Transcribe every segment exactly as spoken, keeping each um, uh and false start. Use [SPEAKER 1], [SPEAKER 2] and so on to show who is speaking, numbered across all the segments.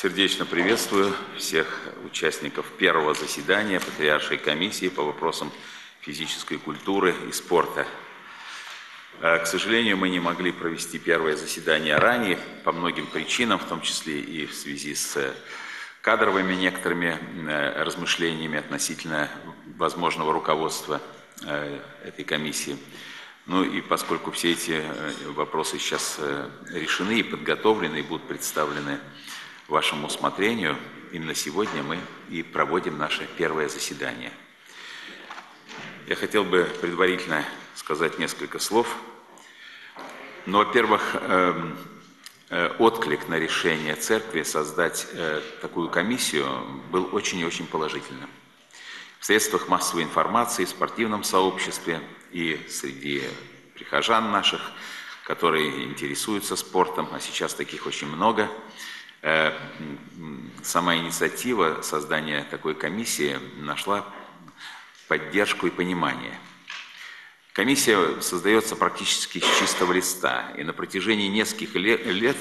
[SPEAKER 1] Сердечно приветствую всех участников первого заседания Патриаршей комиссии по вопросам физической культуры и спорта. К сожалению, мы не могли провести первое заседание ранее по многим причинам, в том числе и в связи с кадровыми некоторыми размышлениями относительно возможного руководства этой комиссии. Ну и поскольку все эти вопросы сейчас решены и подготовлены, и будут представлены вашему усмотрению, именно сегодня мы и проводим наше первое заседание. Я хотел бы предварительно сказать несколько слов. Ну, во-первых, отклик на решение церкви создать такую комиссию был очень и очень положительным. В средствах массовой информации, в спортивном сообществе и среди прихожан наших, которые интересуются спортом, а сейчас таких очень много, сама инициатива создания такой комиссии нашла поддержку и понимание. Комиссия создается практически с чистого листа, и на протяжении нескольких лет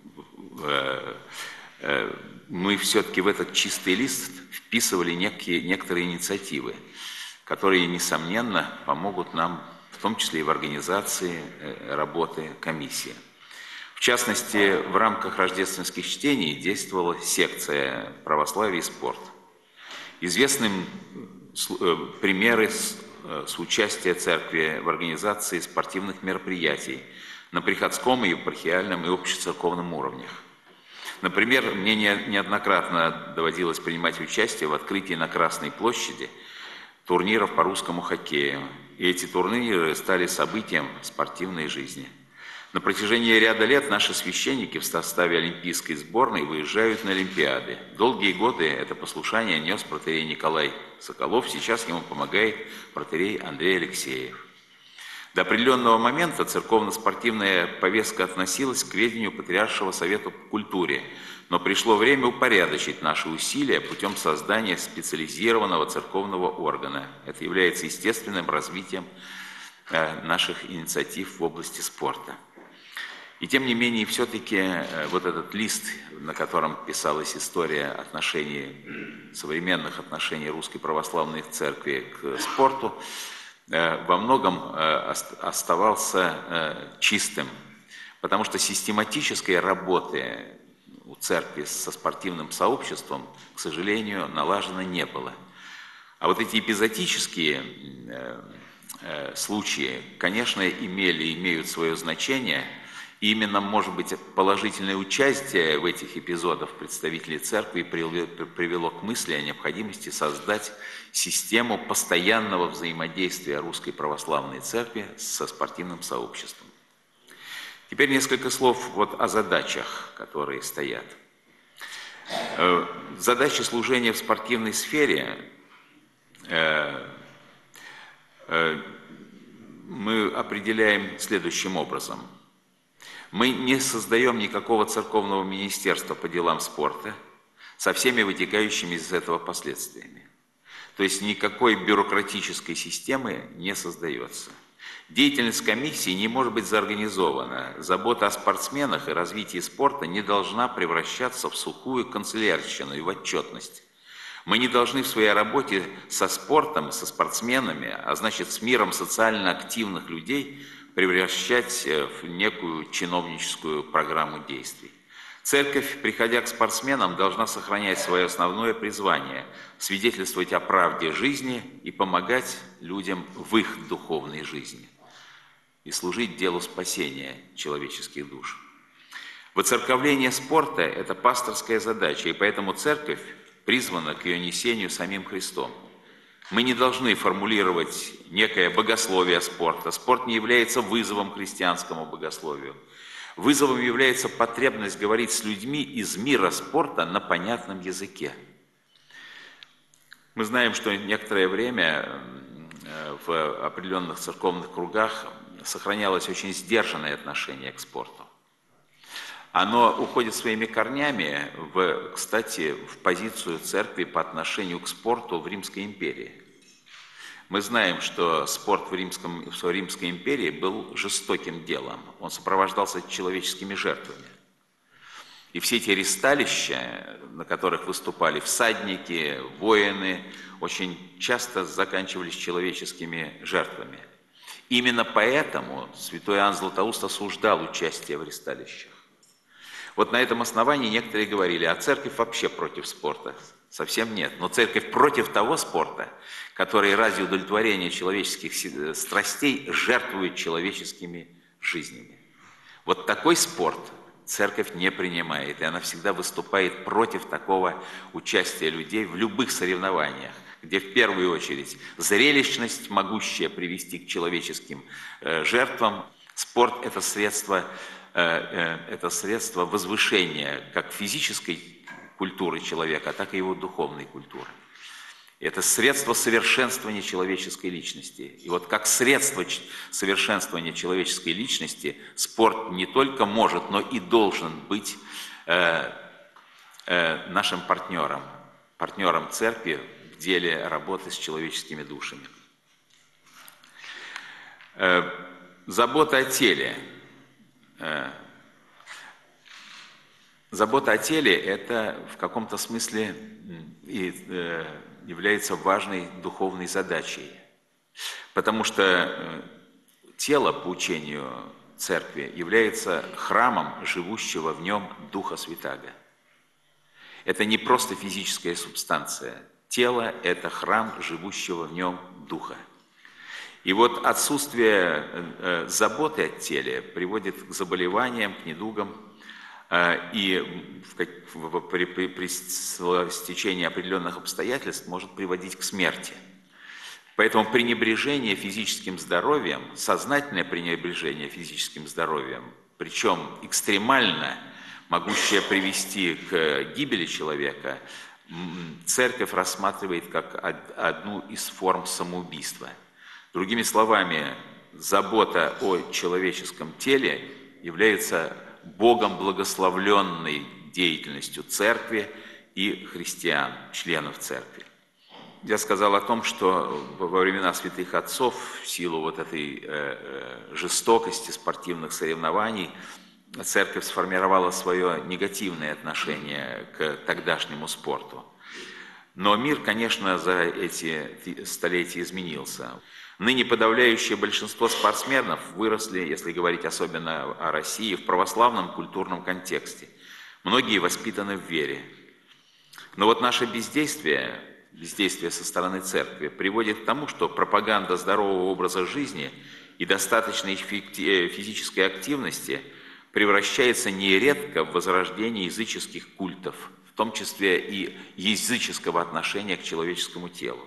[SPEAKER 1] мы все-таки в этот чистый лист вписывали некие, некоторые инициативы, которые, несомненно, помогут нам, в том числе и в организации работы комиссии. В частности, в рамках рождественских чтений действовала секция «Православие и спорт». Известны примеры с, с участия церкви в организации спортивных мероприятий на приходском, и епархиальном и общецерковном уровнях. Например, мне неоднократно доводилось принимать участие в открытии на Красной площади турниров по русскому хоккею. И эти турниры стали событием спортивной жизни. На протяжении ряда лет наши священники в составе олимпийской сборной выезжают на Олимпиады. Долгие годы это послушание нес протоиерей Николай Соколов, сейчас ему помогает протоиерей Андрей Алексеев. До определенного момента церковно-спортивная повестка относилась к ведению Патриаршего совета по культуре, но пришло время упорядочить наши усилия путем создания специализированного церковного органа. Это является естественным развитием наших инициатив в области спорта. И тем не менее, все-таки вот этот лист, на котором писалась история отношений, современных отношений Русской Православной Церкви к спорту, во многом оставался чистым, потому что систематической работы у церкви со спортивным сообществом, к сожалению, налажено не было. А вот эти эпизодические случаи, конечно, имели и имеют свое значение. И именно, может быть, положительное участие в этих эпизодах представителей церкви привело к мысли о необходимости создать систему постоянного взаимодействия Русской Православной Церкви со спортивным сообществом. Теперь несколько слов вот о задачах, которые стоят. Задачи служения в спортивной сфере мы определяем следующим образом. Мы не создаем никакого церковного министерства по делам спорта со всеми вытекающими из этого последствиями. То есть никакой бюрократической системы не создается. Деятельность комиссии не может быть заорганизована. Забота о спортсменах и развитии спорта не должна превращаться в сухую канцелярщину и в отчетность. Мы не должны в своей работе со спортом, со спортсменами, а значит с миром социально активных людей, превращать в некую чиновническую программу действий. Церковь, приходя к спортсменам, должна сохранять свое основное призвание – свидетельствовать о правде жизни и помогать людям в их духовной жизни и служить делу спасения человеческих душ. Воцерковление спорта – это пасторская задача, и поэтому церковь призвана к ее несению самим Христом. Мы не должны формулировать некое богословие спорта. Спорт не является вызовом христианскому богословию. Вызовом является потребность говорить с людьми из мира спорта на понятном языке. Мы знаем, что некоторое время в определенных церковных кругах сохранялось очень сдержанное отношение к спорту. Оно уходит своими корнями, в, кстати, в позицию церкви по отношению к спорту в Римской империи. Мы знаем, что спорт в, Римском, в Римской империи был жестоким делом. Он сопровождался человеческими жертвами. И все эти ристалища, на которых выступали всадники, воины, очень часто заканчивались человеческими жертвами. Именно поэтому святой Иоанн Златоуст осуждал участие в ристалищах. Вот на этом основании некоторые говорили, а церковь вообще против спорта. Совсем нет. Но церковь против того спорта, который ради удовлетворения человеческих страстей жертвует человеческими жизнями. Вот такой спорт церковь не принимает, и она всегда выступает против такого участия людей в любых соревнованиях, где в первую очередь зрелищность, могущая привести к человеческим э, жертвам. Спорт – это средство, э, э, это средство возвышения как физической культуры человека, так и его духовной культуры. Это средство совершенствования человеческой личности. И вот как средство совершенствования человеческой личности спорт не только может, но и должен быть э, э, нашим партнером, партнером церкви в деле работы с человеческими душами. Э, забота о теле. Э, забота о теле – это в каком-то смысле и э, является важной духовной задачей, потому что тело, по учению церкви, является храмом живущего в нем Духа Святаго. Это не просто физическая субстанция. Тело – это храм живущего в нем Духа. И вот отсутствие заботы о теле приводит к заболеваниям, к недугам, и при, при, при стечении определенных обстоятельств может приводить к смерти. Поэтому пренебрежение физическим здоровьем, сознательное пренебрежение физическим здоровьем, причем экстремально могущее привести к гибели человека, церковь рассматривает как одну из форм самоубийства. Другими словами, забота о человеческом теле является Богом благословленной деятельностью церкви и христиан, членов церкви. Я сказал о том, что во времена святых отцов, в силу вот этой э, жестокости спортивных соревнований, церковь сформировала свое негативное отношение к тогдашнему спорту. Но мир, конечно, за эти столетия изменился. Ныне подавляющее большинство спортсменов выросли, если говорить особенно о России, в православном культурном контексте. Многие воспитаны в вере. Но вот наше бездействие, бездействие со стороны церкви приводит к тому, что пропаганда здорового образа жизни и достаточной физической активности превращается нередко в возрождение языческих культов, в том числе и языческого отношения к человеческому телу.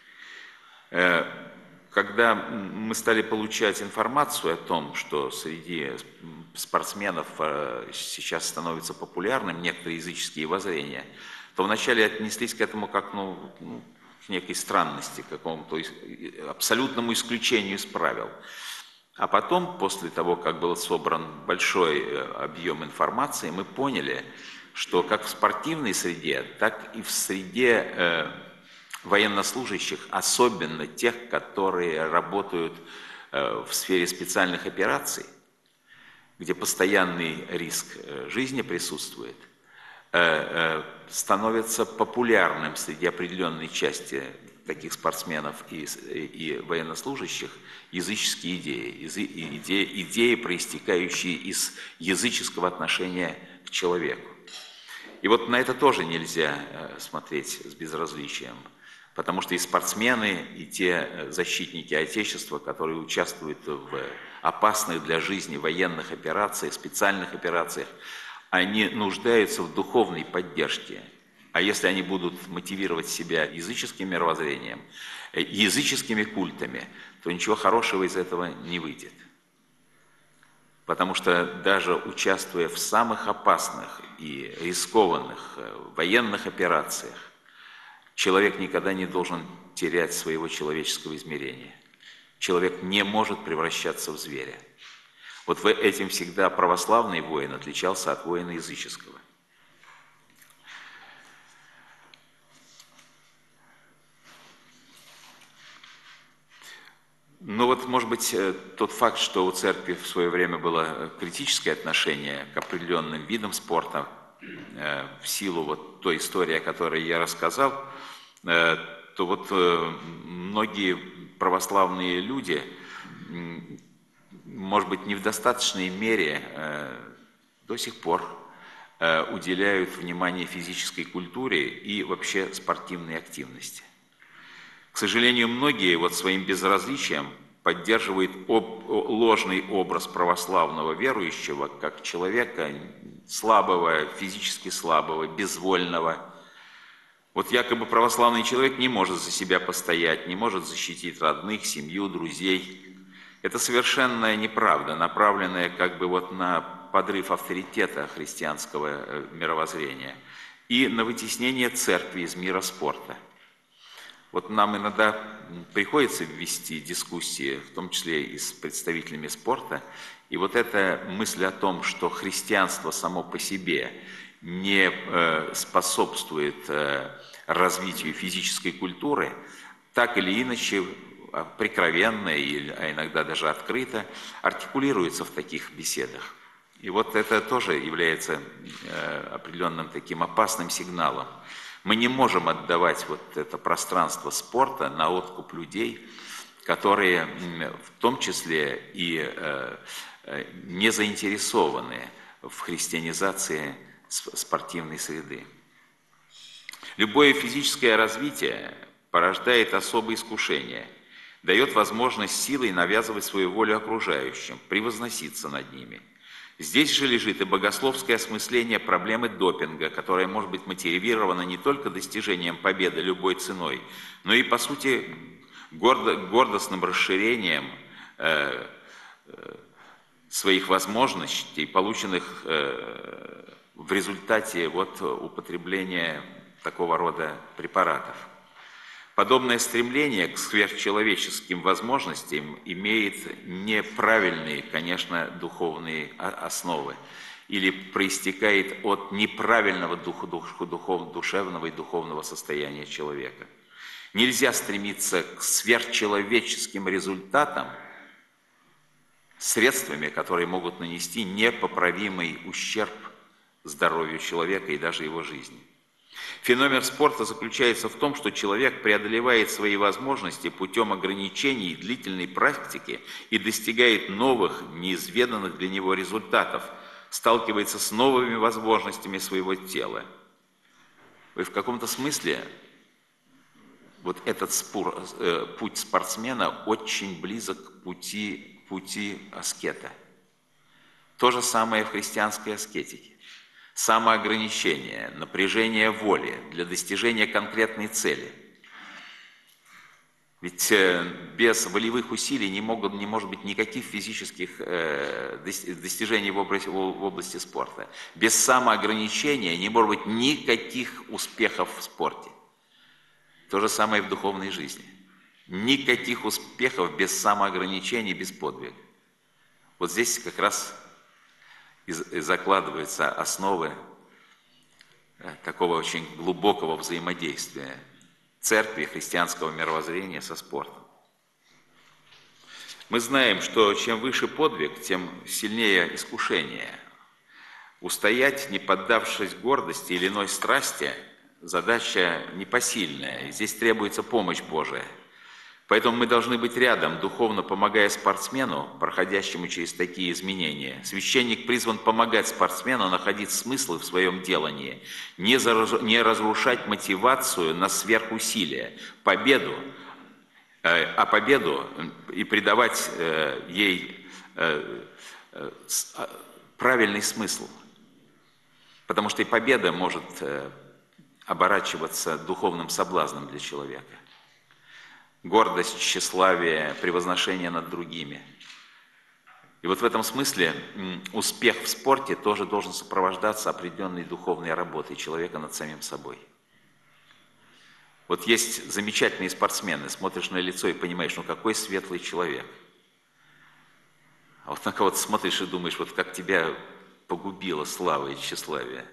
[SPEAKER 1] Когда мы стали получать информацию о том, что среди спортсменов сейчас становятся популярным некоторые языческие воззрения, то вначале отнеслись к этому как ну, к некой странности, к какому-то абсолютному исключению из правил. А потом, после того, как был собран большой объем информации, мы поняли, что как в спортивной среде, так и в среде военнослужащих, особенно тех, которые работают в сфере специальных операций, где постоянный риск жизни присутствует, становится популярным среди определенной части таких спортсменов и, и военнослужащих языческие идеи, идеи, идеи, проистекающие из языческого отношения к человеку. И вот на это тоже нельзя смотреть с безразличием. Потому что и спортсмены, и те защитники Отечества, которые участвуют в опасных для жизни военных операциях, специальных операциях, они нуждаются в духовной поддержке. А если они будут мотивировать себя языческим мировоззрением, языческими культами, то ничего хорошего из этого не выйдет. Потому что даже участвуя в самых опасных и рискованных военных операциях, человек никогда не должен терять своего человеческого измерения. Человек не может превращаться в зверя. Вот этим всегда православный воин отличался от воина языческого. Ну вот, может быть, тот факт, что у церкви в свое время было критическое отношение к определенным видам спорта, в силу вот той истории, о которой я рассказал, то вот многие православные люди, может быть, не в достаточной мере до сих пор уделяют внимание физической культуре и вообще спортивной активности. К сожалению, многие вот своим безразличием поддерживают об, ложный образ православного верующего как человека слабого, физически слабого, безвольного. Вот якобы православный человек не может за себя постоять, не может защитить родных, семью, друзей. Это совершенно неправда, направленная как бы вот на подрыв авторитета христианского мировоззрения и на вытеснение церкви из мира спорта. Вот нам иногда приходится вести дискуссии, в том числе и с представителями спорта, и вот эта мысль о том, что христианство само по себе не способствует развитию физической культуры, так или иначе прикровенно, а иногда даже открыто артикулируется в таких беседах. И вот это тоже является определенным таким опасным сигналом. Мы не можем отдавать вот это пространство спорта на откуп людей, которые в том числе и не заинтересованы в христианизации спортивной среды. Любое физическое развитие порождает особые искушения, дает возможность силой навязывать свою волю окружающим, превозноситься над ними. Здесь же лежит и богословское осмысление проблемы допинга, которая может быть мотивирована не только достижением победы любой ценой, но и, по сути, гордо, гордостным расширением э, э, своих возможностей, полученных э, в результате вот, употребления такого рода препаратов. Подобное стремление к сверхчеловеческим возможностям имеет неправильные, конечно, духовные основы или проистекает от неправильного дух, дух, духов, душевного и духовного состояния человека. Нельзя стремиться к сверхчеловеческим результатам средствами, которые могут нанести непоправимый ущерб здоровью человека и даже его жизни. Феномен спорта заключается в том, что человек преодолевает свои возможности путем ограничений и длительной практики и достигает новых, неизведанных для него результатов, сталкивается с новыми возможностями своего тела. И в каком-то смысле вот этот спор, э, путь спортсмена очень близок к пути, пути аскета. То же самое в христианской аскетике. Самоограничение, напряжение воли для достижения конкретной цели. Ведь без волевых усилий не, могут, не может быть никаких физических э, достижений в области, в области спорта. Без самоограничения не может быть никаких успехов в спорте. То же самое и в духовной жизни. Никаких успехов без самоограничений, без подвига. Вот здесь как раз и закладываются основы такого очень глубокого взаимодействия церкви, христианского мировоззрения со спортом. Мы знаем, что чем выше подвиг, тем сильнее искушение. Устоять, не поддавшись гордости или иной страсти, задача непосильная. Здесь требуется помощь Божия. Поэтому мы должны быть рядом, духовно помогая спортсмену, проходящему через такие изменения. Священник призван помогать спортсмену находить смыслы в своем делании, не, зараж... не разрушать мотивацию на сверхусилие, победу, э, а победу и придавать э, ей э, э, правильный смысл. Потому что и победа может э, оборачиваться духовным соблазном для человека. Гордость, тщеславие, превозношение над другими. И вот в этом смысле успех в спорте тоже должен сопровождаться определенной духовной работой человека над самим собой. Вот есть замечательные спортсмены, смотришь на лицо и понимаешь, ну какой светлый человек. А вот на кого-то смотришь и думаешь, вот как тебя погубила слава и тщеславие.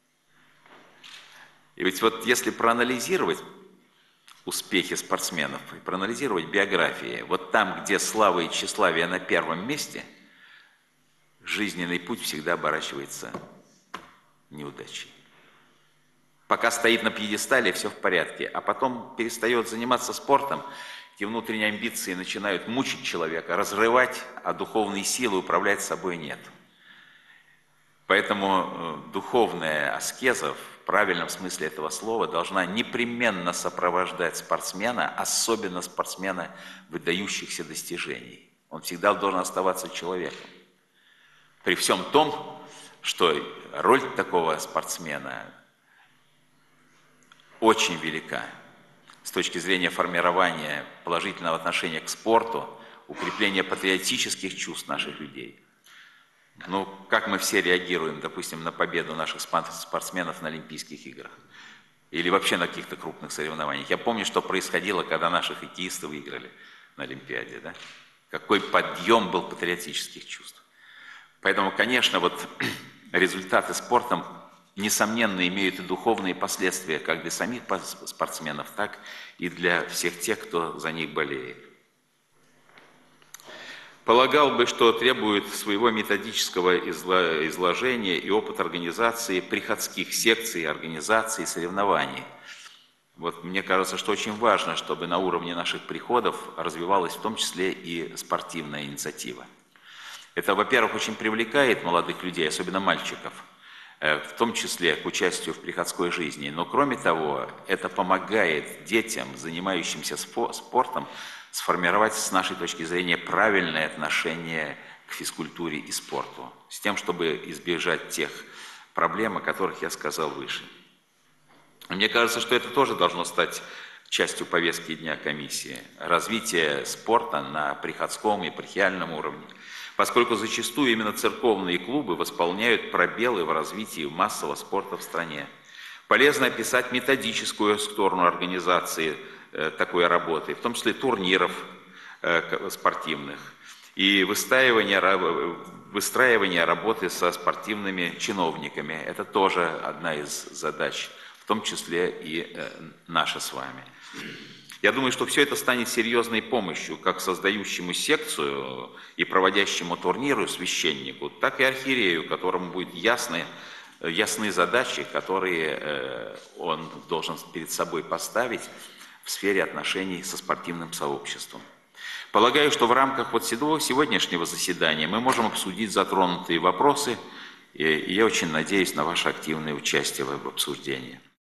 [SPEAKER 1] И ведь вот если проанализировать успехи спортсменов, и проанализировать биографии, вот там, где слава и тщеславие на первом месте, жизненный путь всегда оборачивается неудачей. Пока стоит на пьедестале, все в порядке, а потом перестает заниматься спортом, эти внутренние амбиции начинают мучить человека, разрывать, а духовные силы управлять собой нет. Поэтому духовная аскеза в правильном смысле этого слова должна непременно сопровождать спортсмена, особенно спортсмена выдающихся достижений. Он всегда должен оставаться человеком. При всем том, что роль такого спортсмена очень велика с точки зрения формирования положительного отношения к спорту, укрепления патриотических чувств наших людей. Ну, как мы все реагируем, допустим, на победу наших спортсменов на Олимпийских играх или вообще на каких-то крупных соревнованиях. Я помню, что происходило, когда наши хоккеисты выиграли на Олимпиаде, да? Какой подъем был патриотических чувств. Поэтому, конечно, вот результаты спортом, несомненно, имеют и духовные последствия как для самих спортсменов, так и для всех тех, кто за них болеет. Полагал бы, что требует своего методического изложения и опыт организации приходских секций, организаций, соревнований. Вот мне кажется, что очень важно, чтобы на уровне наших приходов развивалась в том числе и спортивная инициатива. Это, во-первых, очень привлекает молодых людей, особенно мальчиков, в том числе к участию в приходской жизни. Но кроме того, это помогает детям, занимающимся спортом, сформировать с нашей точки зрения правильное отношение к физкультуре и спорту, с тем, чтобы избежать тех проблем, о которых я сказал выше. Мне кажется, что это тоже должно стать частью повестки дня комиссии. Развитие спорта на приходском и епархиальном уровне, поскольку зачастую именно церковные клубы восполняют пробелы в развитии массового спорта в стране. Полезно описать методическую сторону организации такой работы, в том числе турниров спортивных и выстраивание, выстраивание работы со спортивными чиновниками. Это тоже одна из задач, в том числе и наша с вами. Я думаю, что все это станет серьезной помощью как создающему секцию и проводящему турниру священнику, так и архиерею, которому будут ясны, ясны задачи, которые он должен перед собой поставить в сфере отношений со спортивным сообществом. Полагаю, что в рамках вот сегодняшнего заседания мы можем обсудить затронутые вопросы, и я очень надеюсь на ваше активное участие в обсуждении.